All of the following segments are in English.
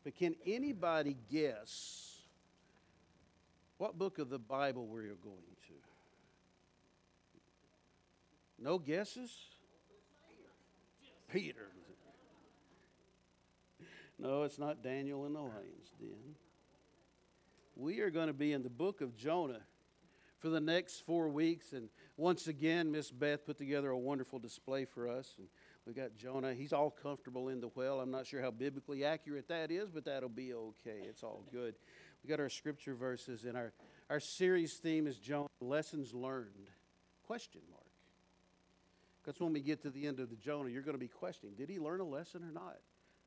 But can anybody guess what book of the Bible we're going to? No guesses? Peter. No, it's not Daniel in the lion's den. We are going to be in the book of Jonah for the next 4 weeks. And once again, Miss Beth put together a wonderful display for us. And we got Jonah. He's all comfortable in the well. I'm not sure how biblically accurate that is, but that'll be okay. It's all good. We got our scripture verses, and our series theme is Jonah, lessons learned, question mark. Because when we get to the end of the Jonah, you're going to be questioning, did he learn a lesson or not?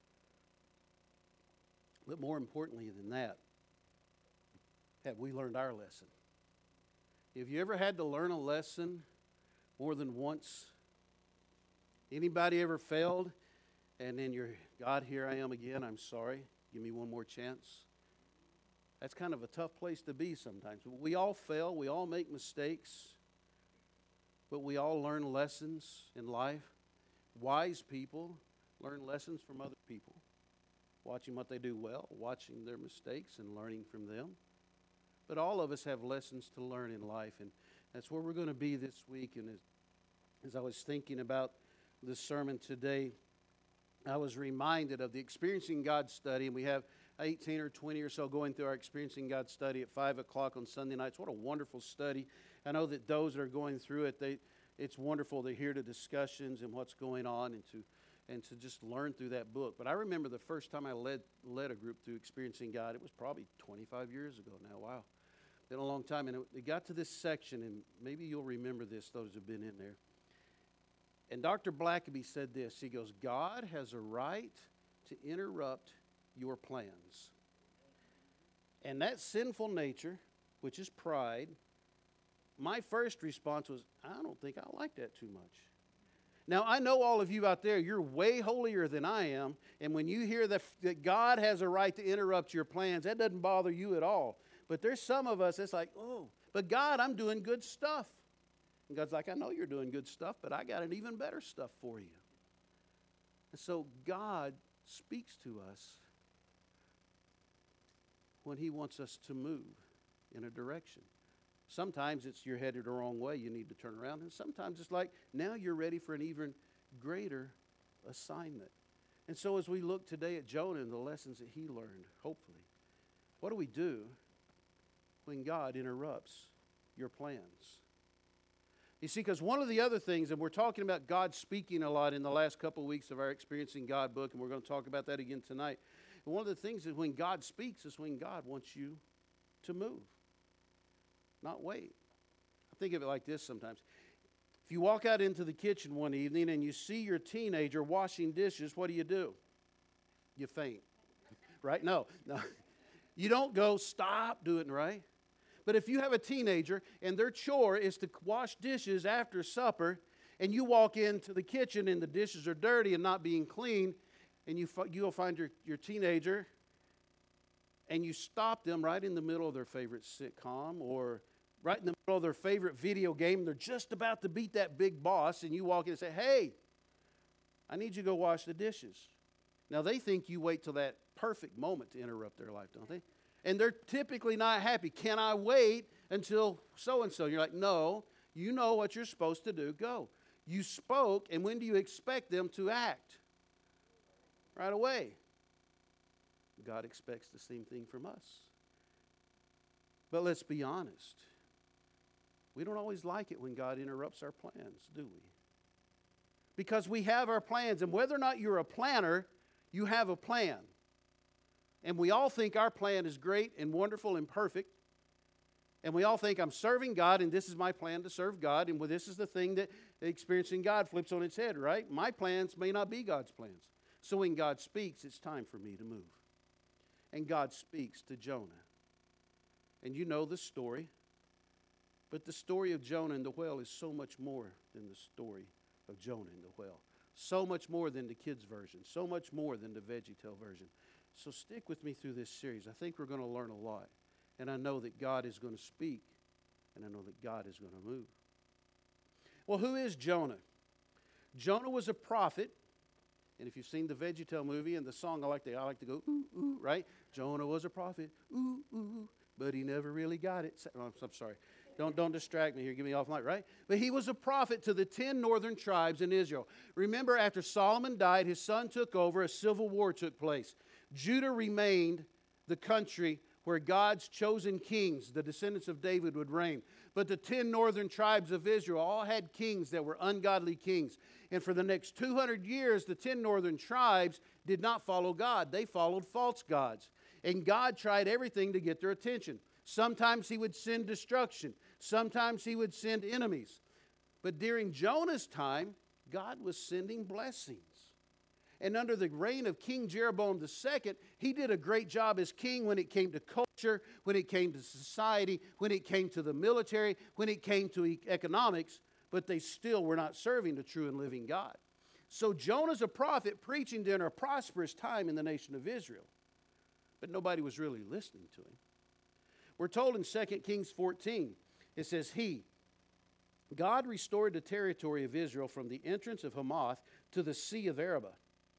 But more importantly than that, have we learned our lesson? Have you ever had to learn a lesson more than once? Anybody ever failed? And then you're, God, here I am again. I'm sorry. Give me one more chance. That's kind of a tough place to be sometimes. We all fail. We all make mistakes. But we all learn lessons in life. Wise people learn lessons from other people. Watching what they do well, watching their mistakes and learning from them. But all of us have lessons to learn in life, and that's where we're going to be this week. And as I was thinking about this sermon today, I was reminded of the Experiencing God study, and we have 18 or 20 or so going through our Experiencing God study at 5 o'clock on Sunday nights. What a wonderful study. I know that those that are going through it, it's wonderful to hear the discussions and what's going on and to just learn through that book. But I remember the first time I led a group through Experiencing God, it was probably 25 years ago now. Wow. Been a long time. And it got to this section, and maybe you'll remember this, those who have been in there. And Dr. Blackaby said this. He goes, God has a right to interrupt your plans. And that sinful nature, which is pride, my first response was, I don't think I like that too much. Now, I know all of you out there, you're way holier than I am, and when you hear that God has a right to interrupt your plans, that doesn't bother you at all. But there's some of us, it's like, oh, but God, I'm doing good stuff. And God's like, I know you're doing good stuff, but I got an even better stuff for you. And so God speaks to us when He wants us to move in a direction. Sometimes it's you're headed the wrong way, you need to turn around. And sometimes it's like, now you're ready for an even greater assignment. And so as we look today at Jonah and the lessons that he learned, hopefully, what do we do when God interrupts your plans? You see, because one of the other things, and we're talking about God speaking a lot in the last couple of weeks of our Experiencing God book, and we're going to talk about that again tonight. And one of the things is when God speaks is when God wants you to move. Not wait. I think of it like this sometimes. If you walk out into the kitchen one evening and you see your teenager washing dishes, what do? You faint. Right? No. You don't go, stop doing it, right? But if you have a teenager and their chore is to wash dishes after supper, and you walk into the kitchen and the dishes are dirty and not being clean, and you'll find your teenager and you stop them right in the middle of their favorite sitcom or right in the middle of their favorite video game. They're just about to beat that big boss, and you walk in and say, hey, I need you to go wash the dishes. Now, they think you wait till that perfect moment to interrupt their life, don't they? And they're typically not happy. Can I wait until so-and-so? You're like, no, you know what you're supposed to do. Go. You spoke, and when do you expect them to act? Right away. God expects the same thing from us. But let's be honest. We don't always like it when God interrupts our plans, do we? Because we have our plans, and whether or not you're a planner, you have a plan. And we all think our plan is great and wonderful and perfect. And we all think I'm serving God, and this is my plan to serve God, and this is the thing that Experiencing God flips on its head, right? My plans may not be God's plans. So when God speaks, it's time for me to move. And God speaks to Jonah. And you know the story. But the story of Jonah and the whale is so much more than the story of Jonah and the whale. So much more than the kids' version. So much more than the VeggieTale version. So stick with me through this series. I think we're going to learn a lot. And I know that God is going to speak. And I know that God is going to move. Well, who is Jonah? Jonah was a prophet. And if you've seen the VeggieTale movie and the song, I like to go, ooh, ooh, right? Jonah was a prophet, ooh, ooh, but he never really got it. Oh, I'm sorry. Don't distract me here. Get me off mic, right? But he was a prophet to the 10 northern tribes in Israel. Remember, after Solomon died, his son took over. A civil war took place. Judah remained the country where God's chosen kings, the descendants of David, would reign. But the 10 northern tribes of Israel all had kings that were ungodly kings. And for the next 200 years, the 10 northern tribes did not follow God. They followed false gods. And God tried everything to get their attention. Sometimes he would send destruction. Sometimes he would send enemies. But during Jonah's time, God was sending blessings. And under the reign of King Jeroboam II, he did a great job as king when it came to culture, when it came to society, when it came to the military, when it came to economics, but they still were not serving the true and living God. So Jonah's a prophet preaching during a prosperous time in the nation of Israel. But nobody was really listening to him. We're told in 2 Kings 14, it says, God restored the territory of Israel from the entrance of Hamath to the Sea of Arabah,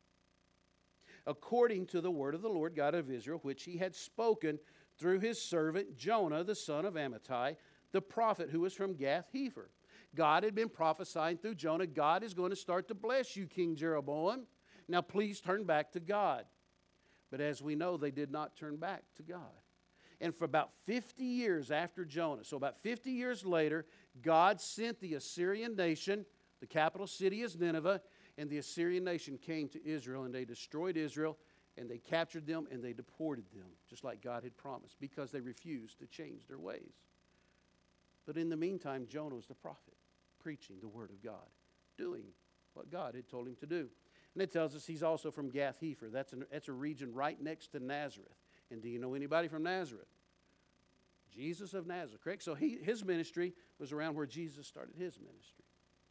according to the word of the Lord God of Israel, which he had spoken through his servant Jonah, the son of Amittai, the prophet who was from Gath-Hepher. God had been prophesying through Jonah, God is going to start to bless you, King Jeroboam. Now please turn back to God. But as we know, they did not turn back to God. And for about 50 years after Jonah, so about 50 years later, God sent the Assyrian nation, the capital city is Nineveh, and the Assyrian nation came to Israel, and they destroyed Israel, and they captured them, and they deported them, just like God had promised, because they refused to change their ways. But in the meantime, Jonah was the prophet, preaching the word of God, doing what God had told him to do. And it tells us he's also from Gath-Hepher. That's a region right next to Nazareth. And do you know anybody from Nazareth? Jesus of Nazareth, correct? So his ministry was around where Jesus started his ministry.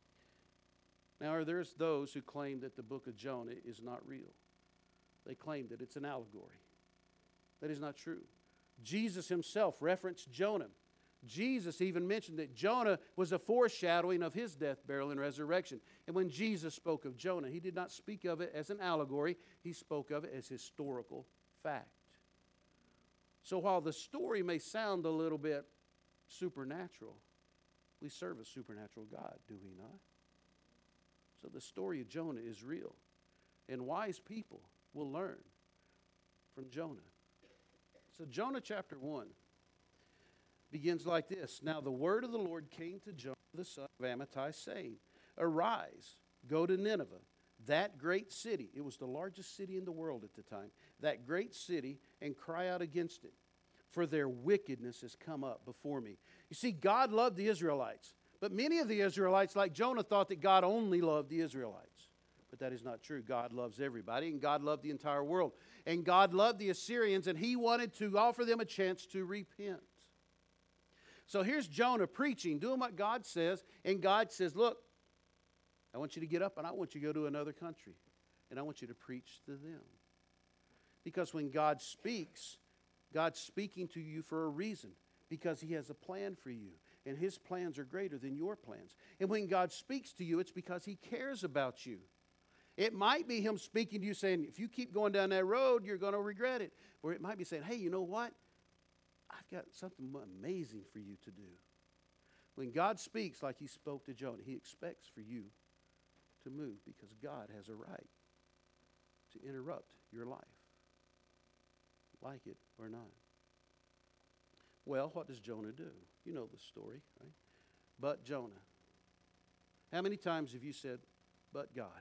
Now, there's those who claim that the book of Jonah is not real. They claim that it's an allegory. That is not true. Jesus himself referenced Jonah. Jesus even mentioned that Jonah was a foreshadowing of his death, burial, and resurrection. And when Jesus spoke of Jonah, he did not speak of it as an allegory. He spoke of it as historical fact. So while the story may sound a little bit supernatural, we serve a supernatural God, do we not? So the story of Jonah is real. And wise people will learn from Jonah. So Jonah chapter 1 begins like this. Now the word of the Lord came to Jonah the son of Amittai, saying, Arise, go to Nineveh, that great city. It was the largest city in the world at the time. That great city, and cry out against it, for their wickedness has come up before me. You see, God loved the Israelites. But many of the Israelites, like Jonah, thought that God only loved the Israelites. But that is not true. God loves everybody, and God loved the entire world. And God loved the Assyrians, and he wanted to offer them a chance to repent. So here's Jonah preaching, doing what God says, and God says, look, I want you to get up, and I want you to go to another country, and I want you to preach to them. Because when God speaks, God's speaking to you for a reason, because he has a plan for you. And his plans are greater than your plans. And when God speaks to you, it's because he cares about you. It might be him speaking to you saying, if you keep going down that road, you're going to regret it. Or it might be saying, hey, you know what? I've got something amazing for you to do. When God speaks like he spoke to Jonah, he expects for you to move because God has a right to interrupt your life, like it or not. Well, what does Jonah do? You know the story, right? But Jonah. How many times have you said, but God?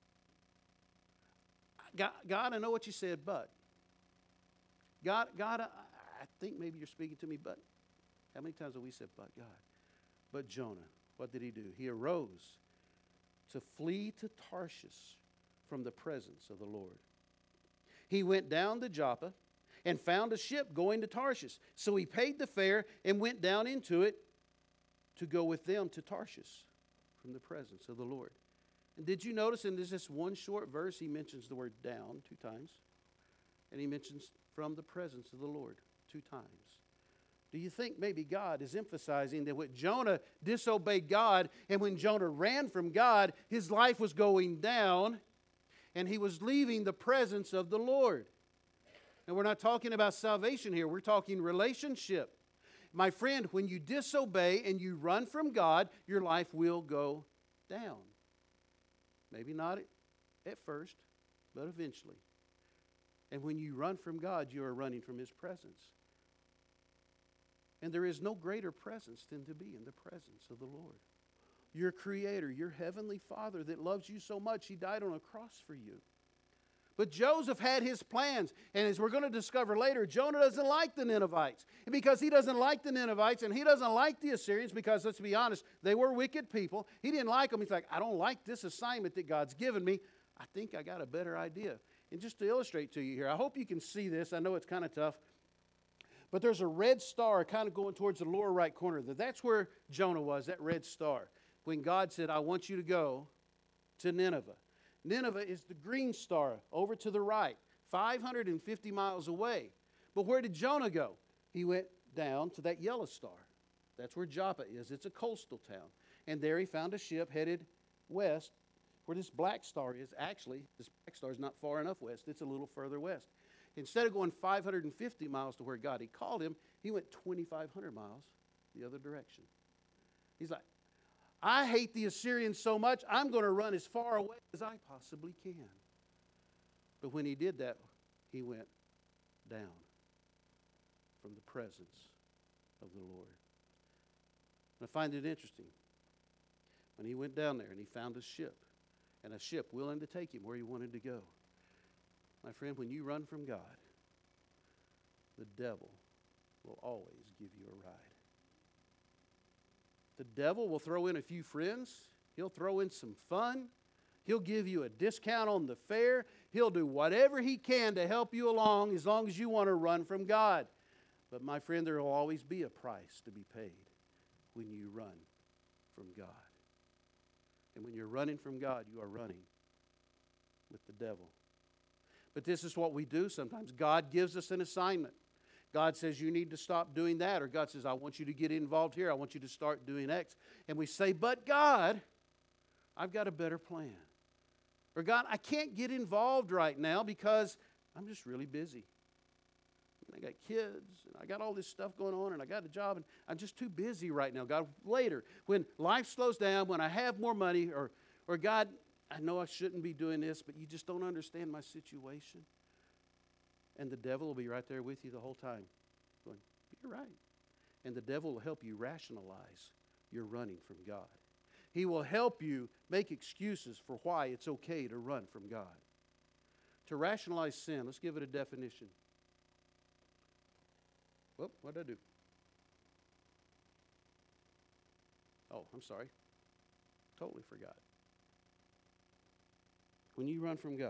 God, I know what you said, but. God, I think maybe you're speaking to me, but. How many times have we said, but God? But Jonah, what did he do? He arose to flee to Tarshish from the presence of the Lord. He went down to Joppa and found a ship going to Tarshish. So he paid the fare and went down into it to go with them to Tarshish from the presence of the Lord. And did you notice in this one short verse, he mentions the word down 2 times. And he mentions from the presence of the Lord 2 times. Do you think maybe God is emphasizing that when Jonah disobeyed God and when Jonah ran from God, his life was going down? And he was leaving the presence of the Lord. And we're not talking about salvation here. We're talking relationship. My friend, when you disobey and you run from God, your life will go down. Maybe not at first, but eventually. And when you run from God, you are running from His presence. And there is no greater presence than to be in the presence of the Lord. Your Creator, your Heavenly Father that loves you so much, He died on a cross for you. But Joseph had his plans. And as we're going to discover later, Jonah doesn't like the Ninevites. And because he doesn't like the Ninevites and he doesn't like the Assyrians, because let's be honest, they were wicked people. He didn't like them. He's like, I don't like this assignment that God's given me. I think I got a better idea. And just to illustrate to you here, I hope you can see this. I know it's kind of tough. But there's a red star kind of going towards the lower right corner. That's where Jonah was, that red star. When God said, I want you to go to Nineveh. Nineveh is the green star over to the right, 550 miles away. But where did Jonah go? He went down to that yellow star. That's where Joppa is. It's a coastal town. And there he found a ship headed west where this black star is. Actually, this black star is not far enough west. It's a little further west. Instead of going 550 miles to where God had called him, he went 2,500 miles the other direction. He's like, I hate the Assyrians so much, I'm going to run as far away as I possibly can. But when he did that, he went down from the presence of the Lord. And I find it interesting. When he went down there and he found a ship, and a ship willing to take him where he wanted to go. My friend, when you run from God, the devil will always give you a ride. The devil will throw in a few friends. He'll throw in some fun. He'll give you a discount on the fare. He'll do whatever he can to help you along as long as you want to run from God. But my friend, there will always be a price to be paid when you run from God. And when you're running from God, you are running with the devil. But this is what we do sometimes. God gives us an assignment. God says you need to stop doing that. Or God says, I want you to get involved here. I want you to start doing X. And we say, but God, I've got a better plan. Or God, I can't get involved right now because I'm just really busy. And I got kids, and I got all this stuff going on, and I got a job, and I'm just too busy right now. God, later, when life slows down, when I have more money, or God, I know I shouldn't be doing this, but you just don't understand my situation. And the devil will be right there with you the whole time, going, you're right. And the devil will help you rationalize your running from God. He will help you make excuses for why it's okay to run from God. To rationalize sin, let's give it a definition. Well, what did I do? Oh, I'm sorry. Totally forgot. When you run from God,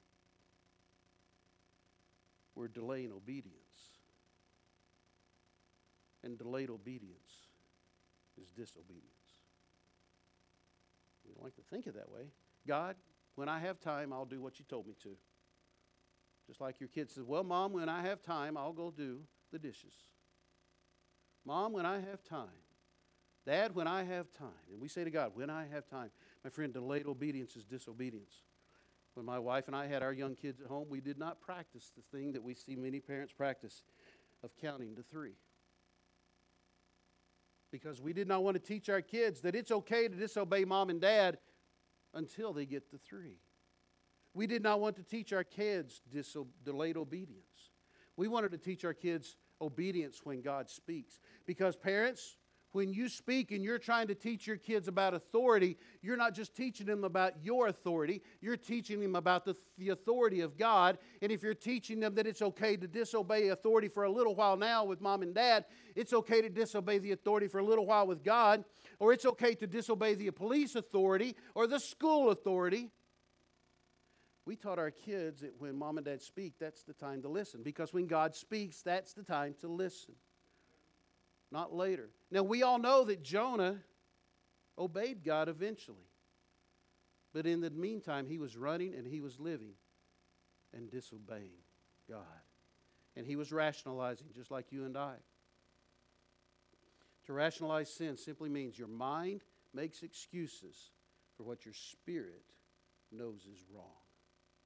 we're delaying obedience. And delayed obedience is disobedience. We don't like to think of it that way. God, when I have time, I'll do what you told me to. Just like your kid says, well, Mom, when I have time, I'll go do the dishes. Mom, when I have time. Dad, when I have time. And we say to God, when I have time. My friend, delayed obedience is disobedience. When my wife and I had our young kids at home, we did not practice the thing that we see many parents practice of counting to 3. Because we did not want to teach our kids that it's okay to disobey Mom and Dad until they get to 3. We did not want to teach our kids delayed obedience. We wanted to teach our kids obedience when God speaks. Because parents, when you speak and you're trying to teach your kids about authority, you're not just teaching them about your authority, you're teaching them about the authority of God. And if you're teaching them that it's okay to disobey authority for a little while now with Mom and Dad, it's okay to disobey the authority for a little while with God, or it's okay to disobey the police authority or the school authority. We taught our kids that when Mom and Dad speak, that's the time to listen. Because when God speaks, that's the time to listen. Not later. Now, we all know that Jonah obeyed God eventually. But in the meantime, he was running and he was living and disobeying God. And he was rationalizing just like you and I. To rationalize sin simply means your mind makes excuses for what your spirit knows is wrong.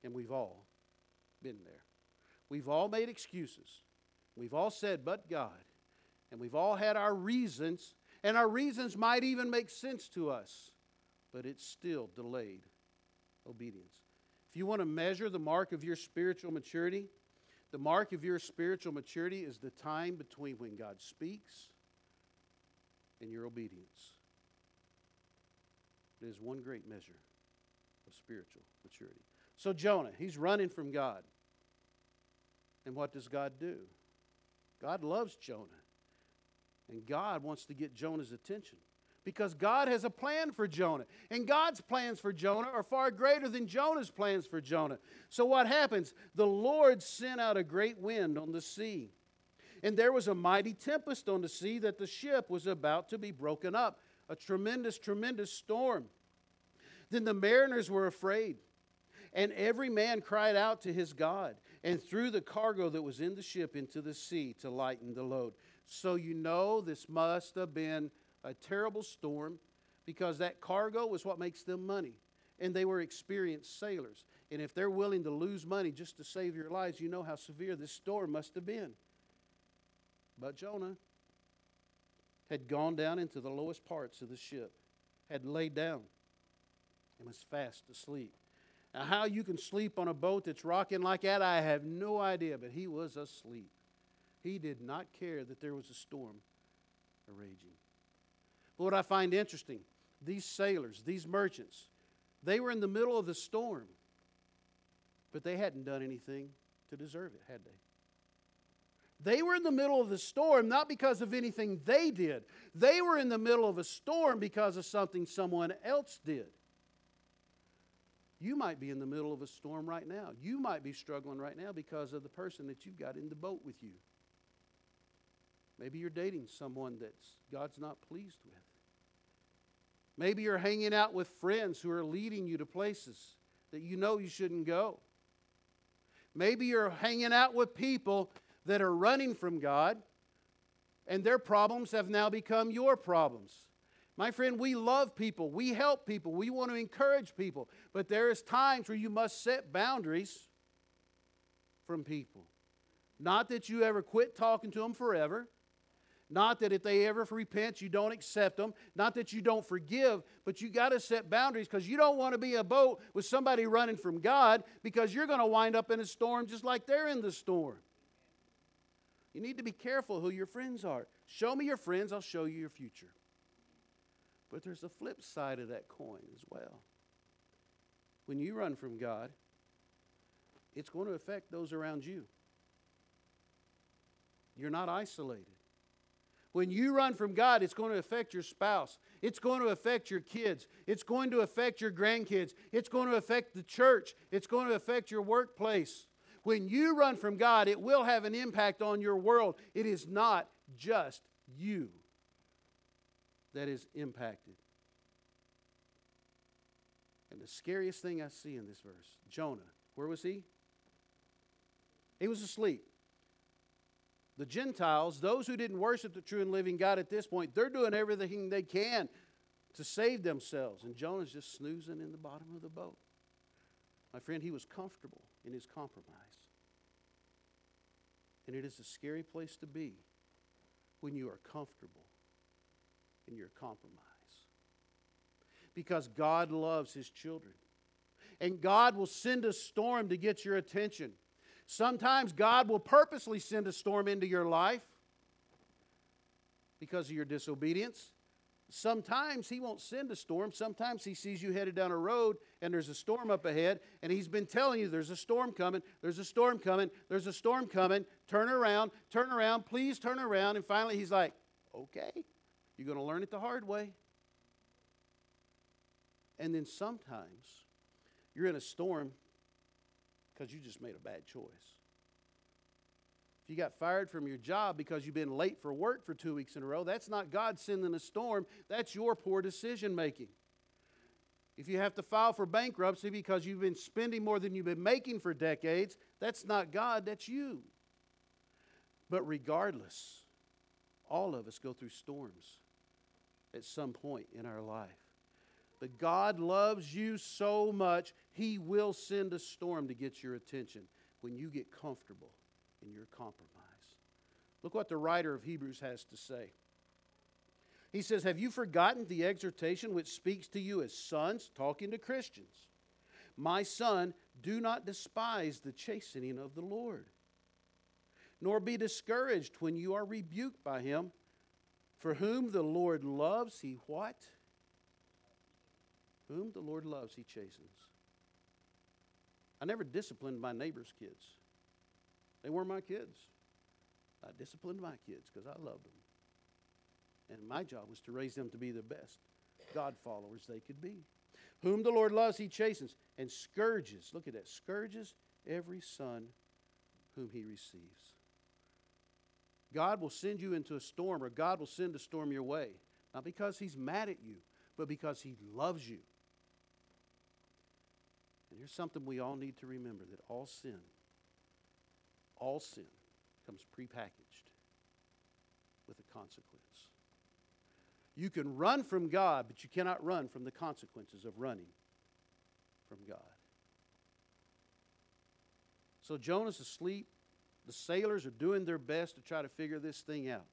And we've all been there. We've all made excuses. We've all said, but God. And we've all had our reasons, and our reasons might even make sense to us, but it's still delayed obedience. If you want to measure the mark of your spiritual maturity, the mark of your spiritual maturity is the time between when God speaks and your obedience. It is one great measure of spiritual maturity. So Jonah, he's running from God. And what does God do? God loves Jonah. And God wants to get Jonah's attention. Because God has a plan for Jonah. And God's plans for Jonah are far greater than Jonah's plans for Jonah. So what happens? The Lord sent out a great wind on the sea. And there was a mighty tempest on the sea that the ship was about to be broken up. A tremendous, tremendous storm. Then the mariners were afraid. And every man cried out to his God and threw the cargo that was in the ship into the sea to lighten the load. So you know this must have been a terrible storm, because that cargo was what makes them money. And they were experienced sailors. And if they're willing to lose money just to save your lives, you know how severe this storm must have been. But Jonah had gone down into the lowest parts of the ship, had laid down, and was fast asleep. Now, how you can sleep on a boat that's rocking like that, I have no idea, but he was asleep. He did not care that there was a storm raging. But what I find interesting, these sailors, these merchants, they were in the middle of the storm, but they hadn't done anything to deserve it, had they? They were in the middle of the storm not because of anything they did. They were in the middle of a storm because of something someone else did. You might be in the middle of a storm right now. You might be struggling right now because of the person that you've got in the boat with you. Maybe you're dating someone that God's not pleased with. Maybe you're hanging out with friends who are leading you to places that you know you shouldn't go. Maybe you're hanging out with people that are running from God, and their problems have now become your problems. My friend, we love people. We help people. We want to encourage people. But there is times where you must set boundaries from people. Not that you ever quit talking to them forever. Not that if they ever repent, you don't accept them. Not that you don't forgive. But you got to set boundaries, because you don't want to be a boat with somebody running from God, because you're going to wind up in a storm just like they're in the storm. You need to be careful who your friends are. Show me your friends, I'll show you your future. But there's a flip side of that coin as well. When you run from God, it's going to affect those around you. You're not isolated. When you run from God, it's going to affect your spouse. It's going to affect your kids. It's going to affect your grandkids. It's going to affect the church. It's going to affect your workplace. When you run from God, it will have an impact on your world. It is not just you that is impacted. And the scariest thing I see in this verse, Jonah, where was he? He was asleep. The Gentiles, those who didn't worship the true and living God at this point, they're doing everything they can to save themselves. And Jonah's just snoozing in the bottom of the boat. My friend, he was comfortable in his compromise. And it is a scary place to be when you are comfortable in your compromise. Because God loves His children. And God will send a storm to get your attention. Sometimes God will purposely send a storm into your life because of your disobedience. Sometimes He won't send a storm. Sometimes He sees you headed down a road and there's a storm up ahead, and He's been telling you there's a storm coming, there's a storm coming, there's a storm coming. Turn around, please turn around. And finally He's like, okay, you're going to learn it the hard way. And then sometimes you're in a storm because you just made a bad choice. If you got fired from your job because you've been late for work for 2 weeks in a row, that's not God sending a storm. That's your poor decision making. If you have to file for bankruptcy because you've been spending more than you've been making for decades, that's not God, that's you. But regardless, all of us go through storms at some point in our life. But God loves you so much, He will send a storm to get your attention when you get comfortable in your compromise. Look what the writer of Hebrews has to say. He says, have you forgotten the exhortation which speaks to you as sons, talking to Christians? My son, do not despise the chastening of the Lord, nor be discouraged when you are rebuked by Him. For whom the Lord loves, He what? Whom the Lord loves, He chastens. I never disciplined my neighbor's kids. They were my kids. I disciplined my kids because I loved them. And my job was to raise them to be the best God followers they could be. Whom the Lord loves, He chastens, and scourges, look at that, scourges every son whom He receives. God will send you into a storm, or God will send a storm your way, not because He's mad at you, but because He loves you. And here's something we all need to remember, that all sin comes prepackaged with a consequence. You can run from God, but you cannot run from the consequences of running from God. So Jonah's asleep. The sailors are doing their best to try to figure this thing out.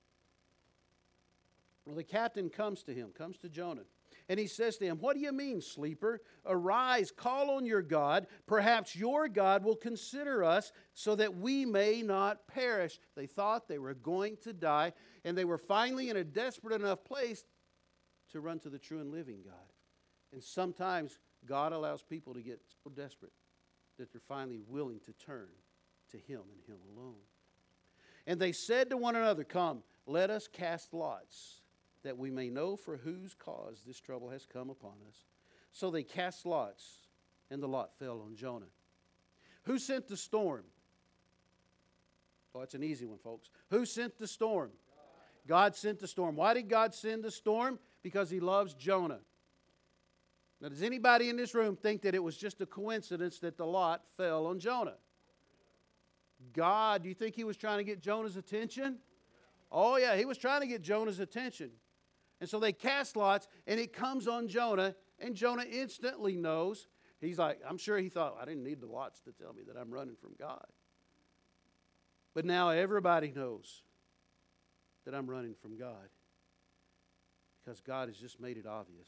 Well, the captain comes to Jonah, and he says to him, what do you mean, sleeper? Arise, call on your God. Perhaps your God will consider us so that we may not perish. They thought they were going to die, and they were finally in a desperate enough place to run to the true and living God. And sometimes God allows people to get so desperate that they're finally willing to turn to Him and Him alone. And they said to one another, come, let us cast lots, that we may know for whose cause this trouble has come upon us. So they cast lots, and the lot fell on Jonah. Who sent the storm? Oh, that's an easy one, folks. Who sent the storm? God sent the storm. Why did God send the storm? Because He loves Jonah. Now, does anybody in this room think that it was just a coincidence that the lot fell on Jonah? God, do you think He was trying to get Jonah's attention? Oh, yeah, He was trying to get Jonah's attention. And so they cast lots, and it comes on Jonah, and Jonah instantly knows. He's like, I'm sure he thought, I didn't need the lots to tell me that I'm running from God. But now everybody knows that I'm running from God, because God has just made it obvious.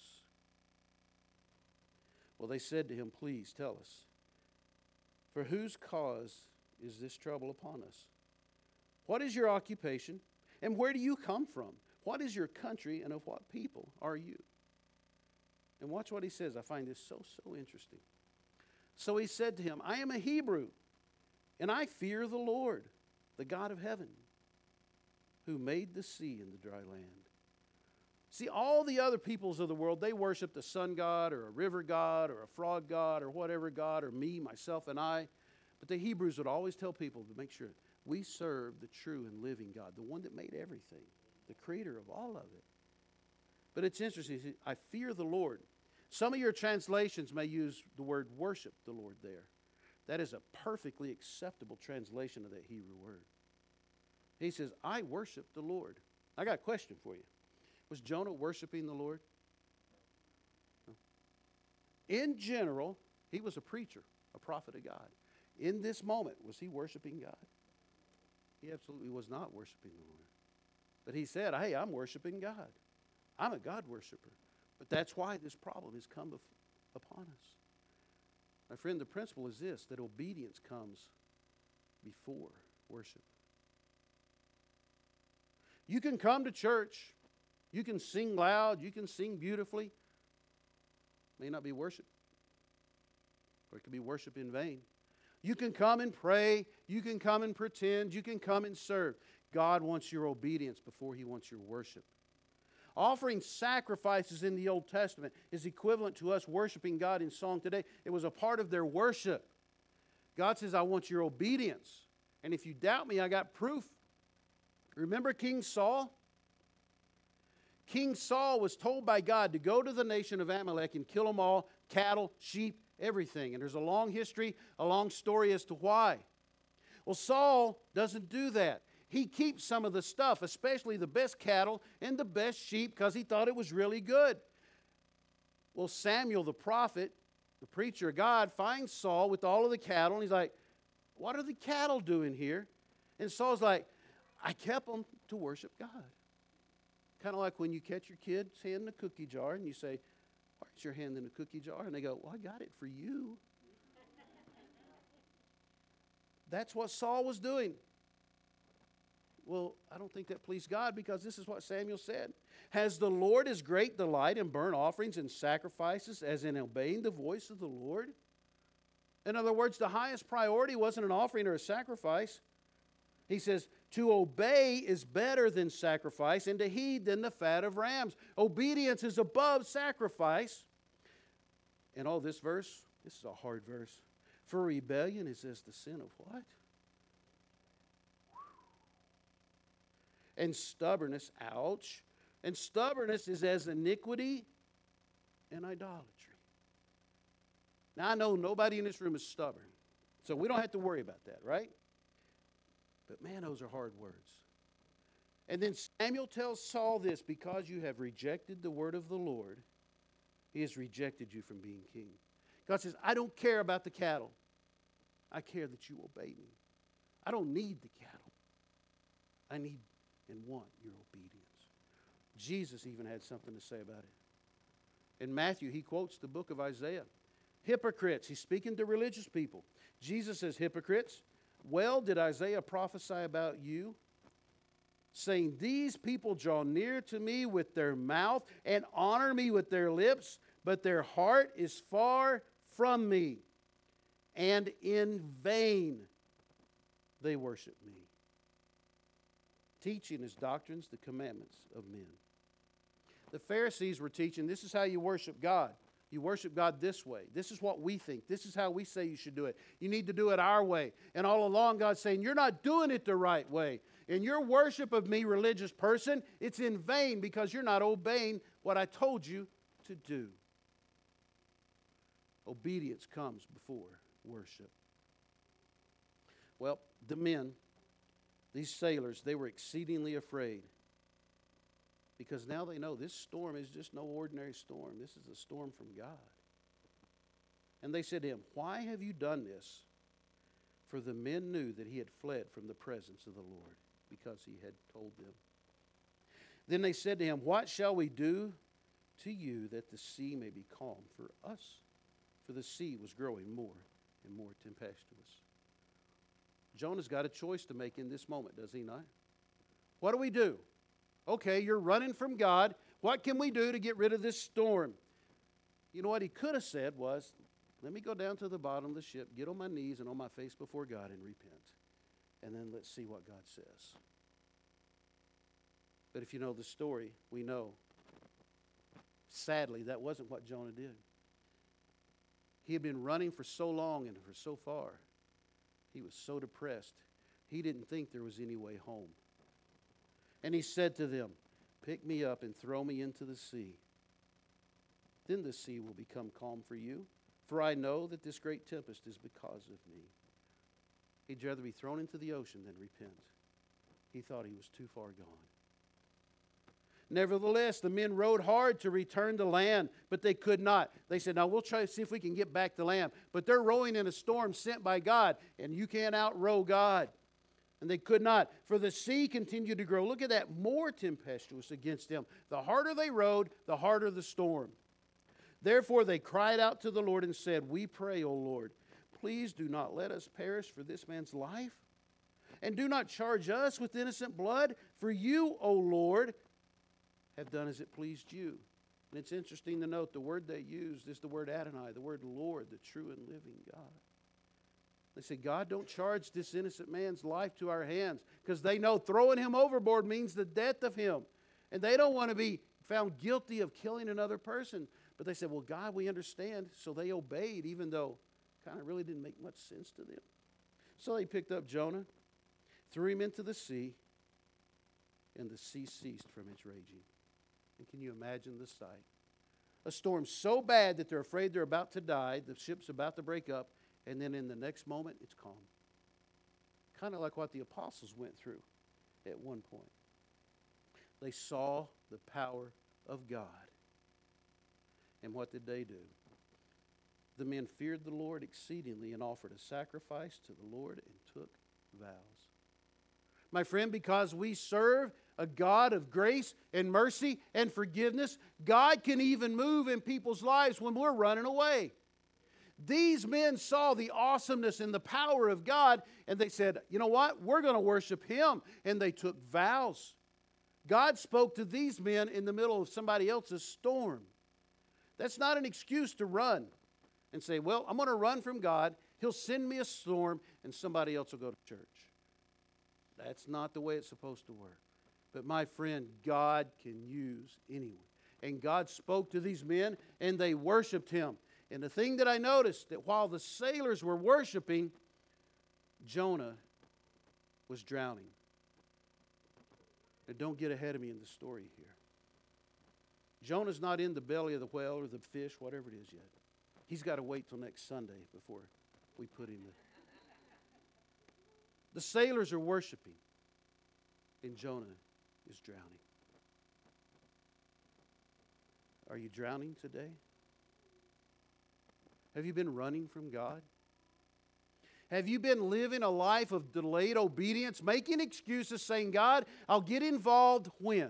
Well, they said to him, please tell us, for whose cause is this trouble upon us? What is your occupation, and where do you come from? What is your country, and of what people are you? And watch what he says. I find this so interesting. So he said to him, I am a Hebrew, and I fear the Lord, the God of heaven, who made the sea and the dry land. See, all the other peoples of the world, they worship the sun god or a river god or a frog god or whatever god, or me, myself, and I. But the Hebrews would always tell people to make sure we serve the true and living God, the one that made everything, the creator of all of it. But it's interesting. I fear the Lord. Some of your translations may use the word worship the Lord there. That is a perfectly acceptable translation of that Hebrew word. He says, I worship the Lord. I got a question for you. Was Jonah worshiping the Lord? No. In general, he was a preacher, a prophet of God. In this moment, was he worshiping God? He absolutely was not worshiping the Lord. But he said, hey, I'm worshiping God. I'm a God worshiper. But that's why this problem has come upon us. My friend, the principle is this, that obedience comes before worship. You can come to church. You can sing loud. You can sing beautifully. May not be worship. Or it could be worship in vain. You can come and pray. You can come and pretend. You can come and serve. God wants your obedience before He wants your worship. Offering sacrifices in the Old Testament is equivalent to us worshiping God in song today. It was a part of their worship. God says, I want your obedience. And if you doubt me, I got proof. Remember King Saul? King Saul was told by God to go to the nation of Amalek and kill them all, cattle, sheep, everything. And there's a long history, a long story as to why. Well, Saul doesn't do that. He keeps some of the stuff, especially the best cattle and the best sheep, because he thought it was really good. Well, Samuel the prophet, the preacher of God, finds Saul with all of the cattle, and he's like, what are the cattle doing here? And Saul's like, I kept them to worship God. Kind of like when you catch your kid's hand in a cookie jar and you say, why's your hand in a cookie jar? And they go, well, I got it for you. That's what Saul was doing. Well, I don't think that pleased God, because this is what Samuel said. Has the Lord as great delight in burnt offerings and sacrifices as in obeying the voice of the Lord? In other words, the highest priority wasn't an offering or a sacrifice. He says, to obey is better than sacrifice, and to heed than the fat of rams. Obedience is above sacrifice. And all this verse, this is a hard verse. For rebellion is as the sin of what? And stubbornness, ouch. And stubbornness is as iniquity and idolatry. Now, I know nobody in this room is stubborn, so we don't have to worry about that, right? But man, those are hard words. And then Samuel tells Saul this, because you have rejected the word of the Lord, he has rejected you from being king. God says, I don't care about the cattle. I care that you obey me. I don't need the cattle. I need and want your obedience. Jesus even had something to say about it. In Matthew, he quotes the book of Isaiah. Hypocrites, he's speaking to religious people. Jesus says, hypocrites, well did Isaiah prophesy about you, saying, these people draw near to me with their mouth and honor me with their lips, but their heart is far from me, and in vain they worship me, teaching as doctrines the commandments of men. The Pharisees were teaching, this is how you worship God. You worship God this way. This is what we think. This is how we say you should do it. You need to do it our way. And all along God's saying, you're not doing it the right way. In your worship of me, religious person, it's in vain because you're not obeying what I told you to do. Obedience comes before worship. Well, the men, these sailors, they were exceedingly afraid, because now they know this storm is just no ordinary storm. This is a storm from God. And they said to him, why have you done this? For the men knew that he had fled from the presence of the Lord, because he had told them. Then they said to him, what shall we do to you that the sea may be calm for us? For the sea was growing more and more tempestuous. Jonah's got a choice to make in this moment, does he not? What do we do? Okay, you're running from God. What can we do to get rid of this storm? You know what he could have said was, let me go down to the bottom of the ship, get on my knees and on my face before God and repent. And then let's see what God says. But if you know the story, we know, sadly, that wasn't what Jonah did. He had been running for so long and for so far. He was so depressed. He didn't think there was any way home. And he said to them, pick me up and throw me into the sea. Then the sea will become calm for you, for I know that this great tempest is because of me. He'd rather be thrown into the ocean than repent. He thought he was too far gone. Nevertheless, the men rowed hard to return to land, but they could not. They said, now we'll try to see if we can get back to land. But they're rowing in a storm sent by God, and you can't outrow God. And they could not, for the sea continued to grow. Look at that, more tempestuous against them. The harder they rowed, the harder the storm. Therefore they cried out to the Lord and said, we pray, O Lord, please do not let us perish for this man's life, and do not charge us with innocent blood, for you, O Lord, have done as it pleased you. And it's interesting to note the word they used is the word Adonai, the word Lord, the true and living God. They say, God, don't charge this innocent man's life to our hands, because they know throwing him overboard means the death of him. And they don't want to be found guilty of killing another person. But they said, well, God, we understand. So they obeyed, even though it kind of really didn't make much sense to them. So they picked up Jonah, threw him into the sea, and the sea ceased from its raging. And can you imagine the sight? A storm so bad that they're afraid they're about to die, the ship's about to break up, and then in the next moment, it's calm. Kind of like what the apostles went through at one point. They saw the power of God. And what did they do? The men feared the Lord exceedingly and offered a sacrifice to the Lord and took vows. My friend, because we serve a God of grace and mercy and forgiveness, God can even move in people's lives when we're running away. These men saw the awesomeness and the power of God, and they said, you know what? We're going to worship Him. And they took vows. God spoke to these men in the middle of somebody else's storm. That's not an excuse to run and say, well, I'm going to run from God. He'll send me a storm, and somebody else will go to church. That's not the way it's supposed to work. But my friend, God can use anyone. And God spoke to these men, and they worshiped Him. And the thing that I noticed, that while the sailors were worshiping, Jonah was drowning. Now, don't get ahead of me in the story here. Jonah's not in the belly of the whale or the fish, whatever it is yet. He's got to wait till next Sunday before we put him in. The sailors are worshiping, and Jonah is drowning. Are you drowning today? Have you been running from God? Have you been living a life of delayed obedience, making excuses, saying, God, I'll get involved when?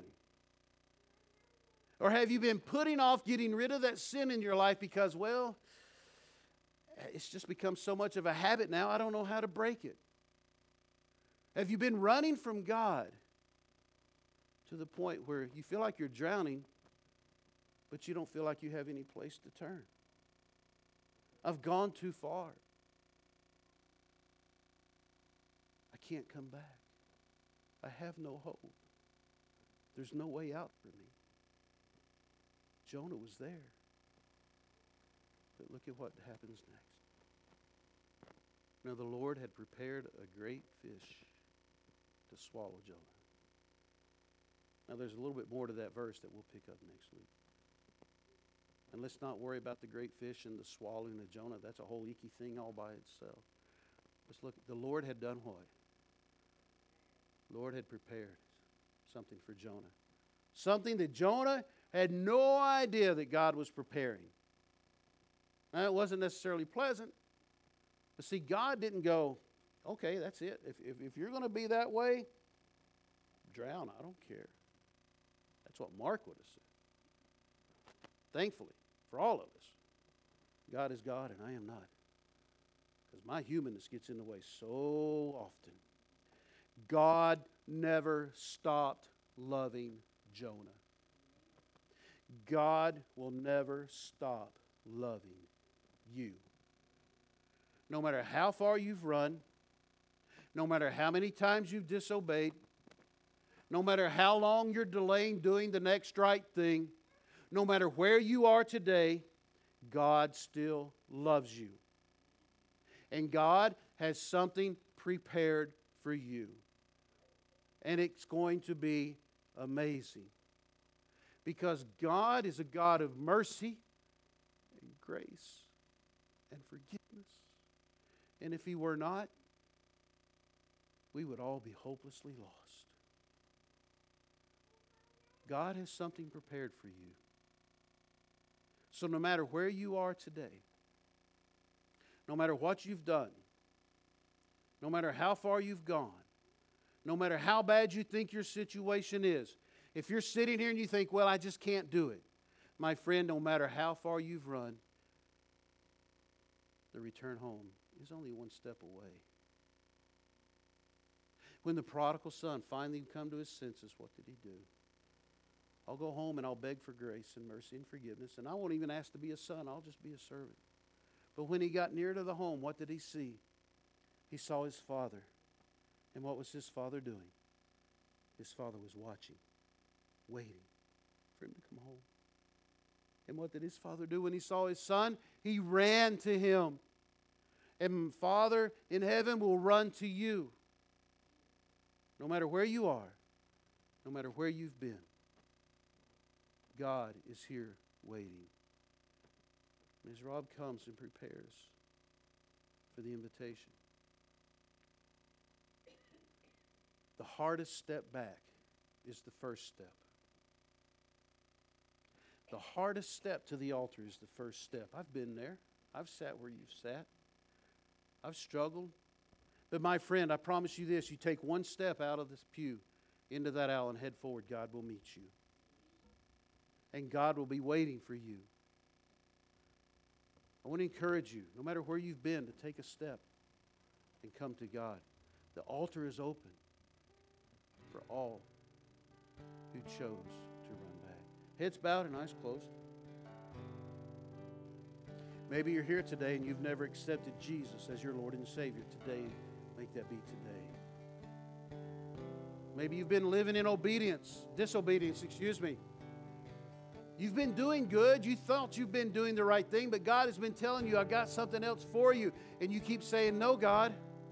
Or have you been putting off getting rid of that sin in your life because, well, it's just become so much of a habit now, I don't know how to break it? Have you been running from God to the point where you feel like you're drowning, but you don't feel like you have any place to turn? I've gone too far. I can't come back. I have no hope. There's no way out for me. Jonah was there. But look at what happens next. Now the Lord had prepared a great fish to swallow Jonah. Now there's a little bit more to that verse that we'll pick up next week. And let's not worry about the great fish and the swallowing of Jonah. That's a whole icky thing all by itself. Let's look. The Lord had done what? The Lord had prepared something for Jonah. Something that Jonah had no idea that God was preparing. Now, it wasn't necessarily pleasant. But see, God didn't go, okay, that's it. If you're going to be that way, drown. I don't care. That's what Mark would have said. Thankfully, for all of us, God is God and I am not. Because my humanness gets in the way so often. God never stopped loving Jonah. God will never stop loving you. No matter how far you've run, no matter how many times you've disobeyed, no matter how long you're delaying doing the next right thing, no matter where you are today, God still loves you. And God has something prepared for you. And it's going to be amazing. Because God is a God of mercy and grace and forgiveness. And if He were not, we would all be hopelessly lost. God has something prepared for you. So no matter where you are today, no matter what you've done, no matter how far you've gone, no matter how bad you think your situation is, if you're sitting here and you think, well, I just can't do it, my friend, no matter how far you've run, the return home is only one step away. When the prodigal son finally come to his senses, what did he do? I'll go home and I'll beg for grace and mercy and forgiveness, and I won't even ask to be a son. I'll just be a servant. But when he got near to the home, what did he see? He saw his father. And what was his father doing? His father was watching, waiting for him to come home. And what did his father do when he saw his son? He ran to him. And Father in heaven will run to you. No matter where you are, no matter where you've been, God is here waiting. And as Rob comes and prepares for the invitation, the hardest step back is the first step. The hardest step to the altar is the first step. I've been there. I've sat where you've sat. I've struggled. But my friend, I promise you this, you take one step out of this pew into that aisle and head forward, God will meet you. And God will be waiting for you. I want to encourage you, no matter where you've been, to take a step and come to God. The altar is open for all who chose to run back. Heads bowed and eyes closed. Maybe you're here today and you've never accepted Jesus as your Lord and Savior. Today, make that be today. Maybe you've been living in disobedience. You've been doing good. You thought you've been doing the right thing, but God has been telling you, I've got something else for you. And you keep saying, no, God.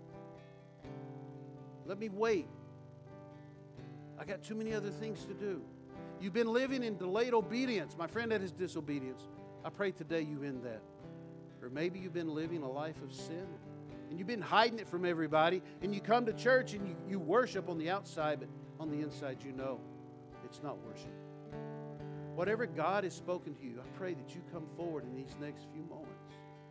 Let me wait. I got too many other things to do. You've been living in delayed obedience. My friend, that is disobedience. I pray today you end that. Or maybe you've been living a life of sin and you've been hiding it from everybody, and you come to church and you worship on the outside, but on the inside you know it's not worship. Whatever God has spoken to you, I pray that you come forward in these next few moments.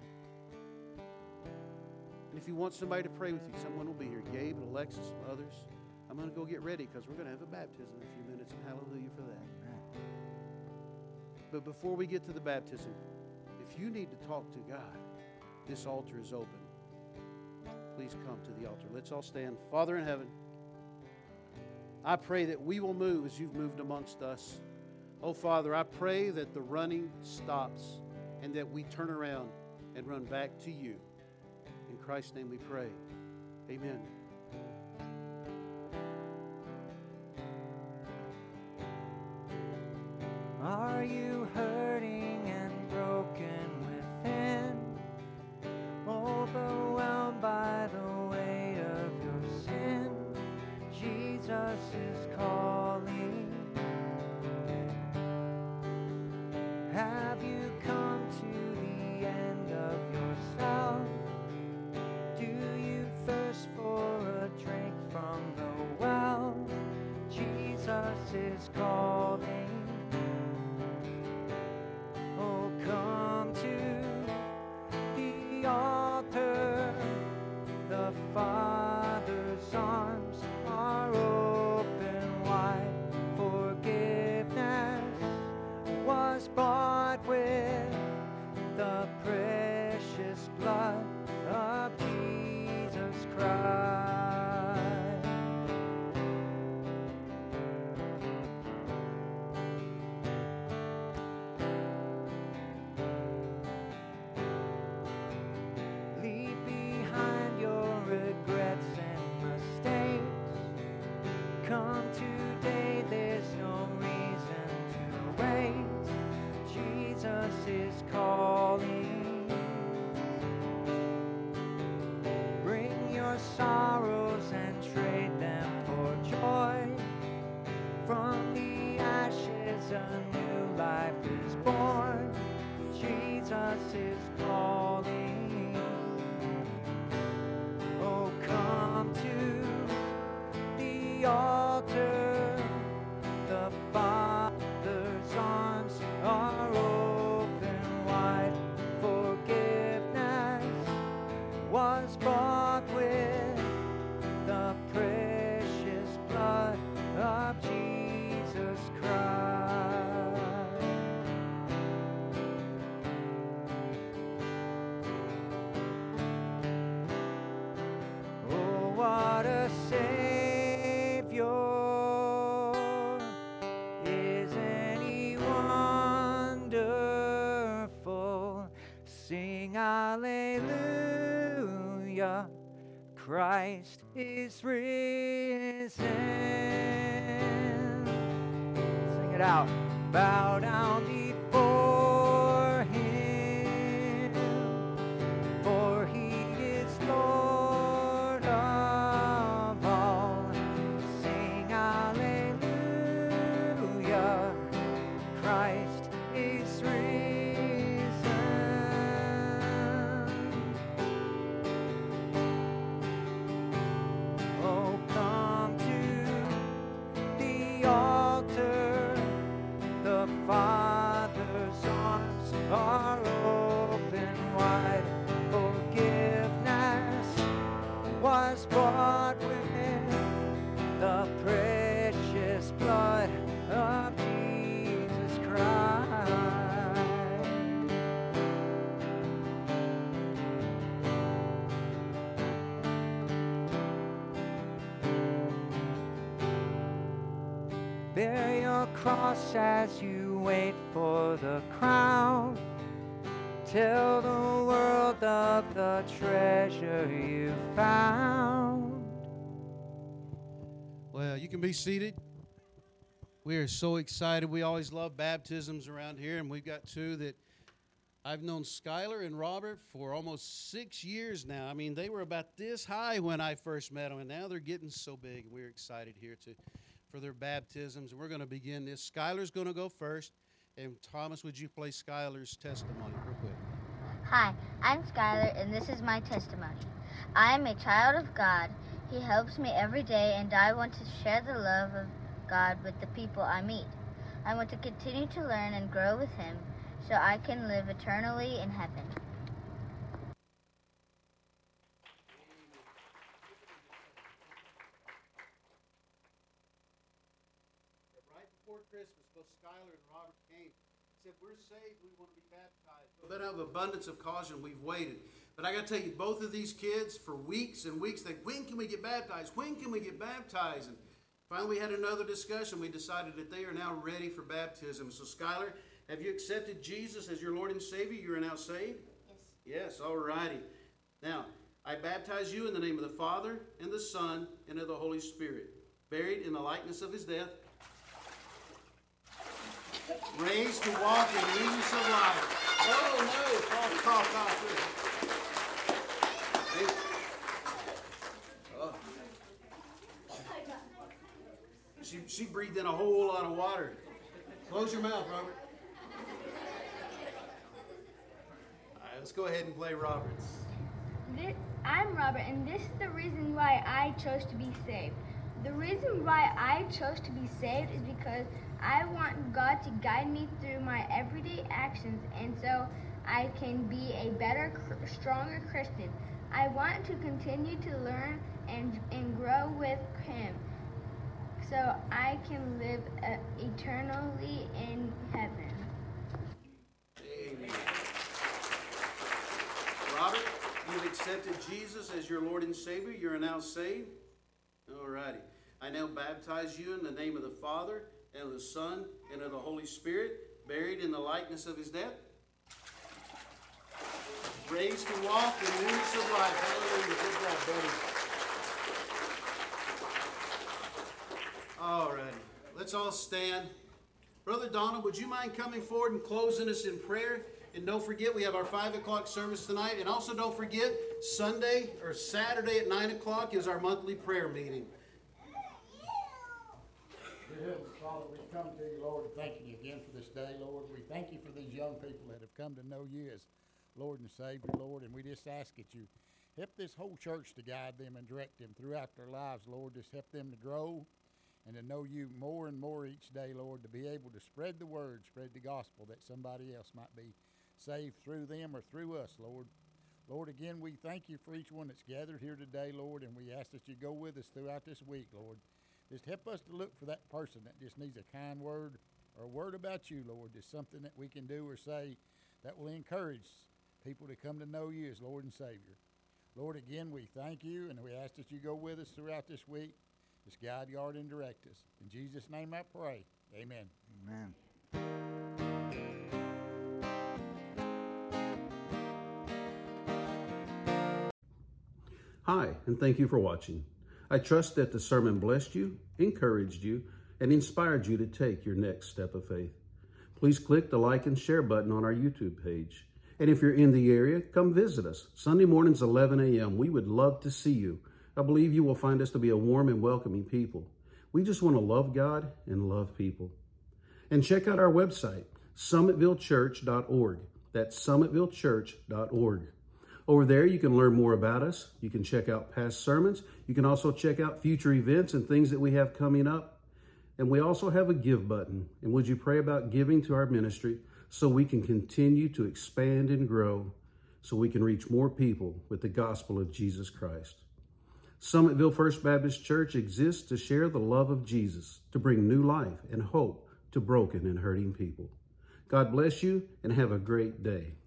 And if you want somebody to pray with you, someone will be here. Gabe and Alexis and others. I'm going to go get ready because we're going to have a baptism in a few minutes, and hallelujah for that. But before we get to the baptism, if you need to talk to God, this altar is open. Please come to the altar. Let's all stand. Father in heaven, I pray that we will move as you've moved amongst us. Oh, Father, I pray that the running stops and that we turn around and run back to you. In Christ's name we pray. Amen. Are you hurting and broken within? Overwhelmed by the weight of your sin? Jesus is calling. Have you come to the end of yourself? Do you thirst for a drink from the well? Jesus is calling. Oh, come to the altar. The Father's arms are open wide. Forgiveness was bought with the precious blood of Jesus Christ. Leave behind your regrets and mistakes. Come today, there's no reason to wait. Jesus is calling. Bring your sorrows and trade them for joy. From the ashes a new life is born. Jesus is calling. Oh, come to the altar. The Father's arms are open wide. Forgiveness was bought with the precious blood of Jesus Christ. Oh, what a Savior. Isn't he wonderful? Sing hallelujah. Christ is risen. Sing it out. Bow down before him, for he is Lord of all. Sing hallelujah. Christ is risen. Oh, come to the altar. The Father bought with the precious blood of Jesus Christ. Bear your cross as you wait for the crown. Tell the world of the treasure you found. Well, you can be seated. We are so excited. We always love baptisms around here, and we've got two that I've known Skylar and Robert for almost 6 years now. I mean, they were about this high when I first met them, and now they're getting so big. We're excited here for their baptisms, and we're going to begin this. Skylar's going to go first, and Thomas, would you play Skylar's testimony real quick? Hi, I'm Skylar, and this is my testimony. I am a child of God. He helps me every day, and I want to share the love of God with the people I meet. I want to continue to learn and grow with Him so I can live eternally in heaven. Right before Christmas, both Skylar and Robert came. Said, we're saved, we want to be baptized. But out of abundance of caution, we've waited. But I got to tell you, both of these kids, for weeks and weeks, they, when can we get baptized? When can we get baptized? And finally, we had another discussion. We decided that they are now ready for baptism. So, Skylar, have you accepted Jesus as your Lord and Savior? You are now saved? Yes. Yes, all righty. Now, I baptize you in the name of the Father, and the Son, and of the Holy Spirit, buried in the likeness of His death, raised to walk in newness of life. Oh, no. Cough. Hey. Oh. She breathed in a whole lot of water. Close your mouth, Robert. All right, let's go ahead and play Robert's. I'm Robert, and this is the reason why I chose to be saved. The reason why I chose to be saved is because I want God to guide me through my everyday actions, and so I can be a better, stronger Christian. I want to continue to learn and grow with Him so I can live eternally in heaven. Amen. Robert, you've accepted Jesus as your Lord and Savior. You are now saved. All righty. I now baptize you in the name of the Father, and of the Son, and of the Holy Spirit, buried in the likeness of His death, raised to walk in newness of life. Hallelujah. Good job, buddy. All righty. Let's all stand. Brother Donald, would you mind coming forward and closing us in prayer? And don't forget, we have our 5 o'clock service tonight. And also don't forget, Sunday or Saturday at 9 o'clock is our monthly prayer meeting. Dear Heavenly Father, we come to you, Lord, thanking you again for this day, Lord. We thank you for these young people that have come to know you as Lord and Savior, Lord, and we just ask that you help this whole church to guide them and direct them throughout their lives, Lord. Just help them to grow and to know you more and more each day, Lord, to be able to spread the word, spread the gospel, that somebody else might be saved through them or through us, Lord. Lord, again, we thank you for each one that's gathered here today, Lord, and we ask that you go with us throughout this week, Lord. Just help us to look for that person that just needs a kind word or a word about you, Lord. Just something that we can do or say that will encourage people to come to know you as Lord and Savior. Lord, again, we thank you, and we ask that you go with us throughout this week. Just guide, guard, and direct us. In Jesus' name I pray. Amen. Amen. Hi, and thank you for watching. I trust that the sermon blessed you, encouraged you, and inspired you to take your next step of faith. Please click the like and share button on our YouTube page. And if you're in the area, come visit us. Sunday mornings, 11 a.m. We would love to see you. I believe you will find us to be a warm and welcoming people. We just want to love God and love people. And check out our website, summitvillechurch.org. That's summitvillechurch.org. Over there, you can learn more about us. You can check out past sermons. You can also check out future events and things that we have coming up. And we also have a give button. And would you pray about giving to our ministry so we can continue to expand and grow, so we can reach more people with the gospel of Jesus Christ. Summitville First Baptist Church exists to share the love of Jesus, to bring new life and hope to broken and hurting people. God bless you and have a great day.